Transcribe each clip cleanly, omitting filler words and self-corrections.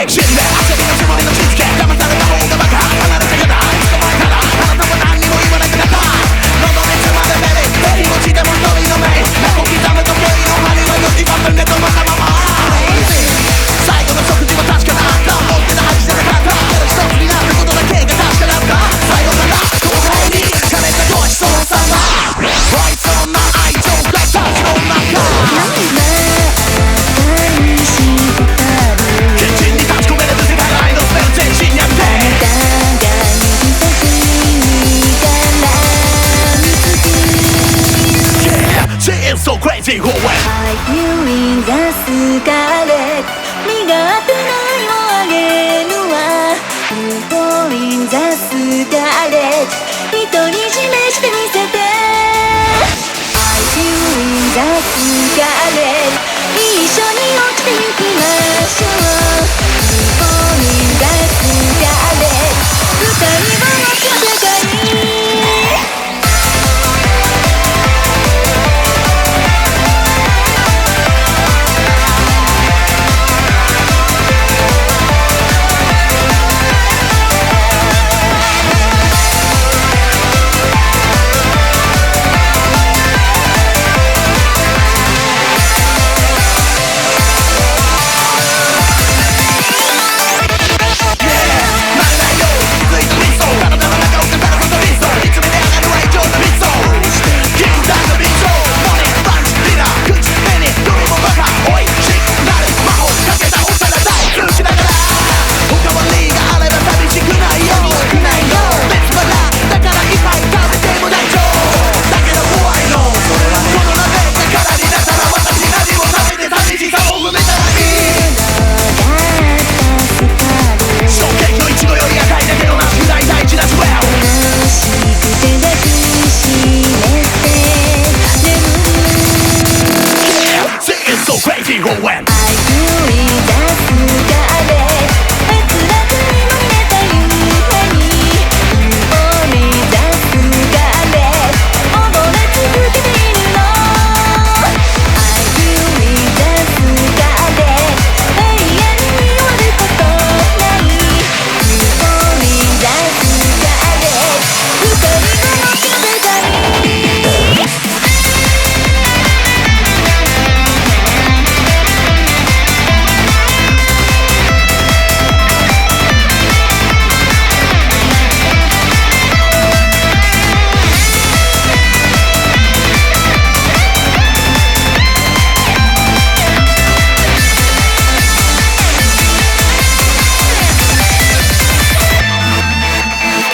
け死んで焦りのつもりのしつけ騙された方がバカ離れてくだいつか前からあなたは何にも言わなくなった喉に詰まるメリ気持ちでも一人の目小刻む時計の針は4時3分で止まったまま最後の食事は確かだった大きな恥じゃなかった一つになったことだけが確かだったさよなら後輩に枯れたごちそうさまおいそんな愛情が立ちの中キッチンに立ち込める世界の愛のスペル全身にあってYeah, so crazy, who went? Are you in the scarlet? 身が当てないをあげるわ You fall in the scarlet 人に示してみせて Are you in the scarlet 一緒に落ちてゆきましょう You fall in the scarlet 二人は落ちの世界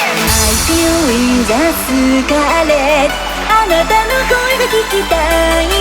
スカーレットあなたの声が聞きたい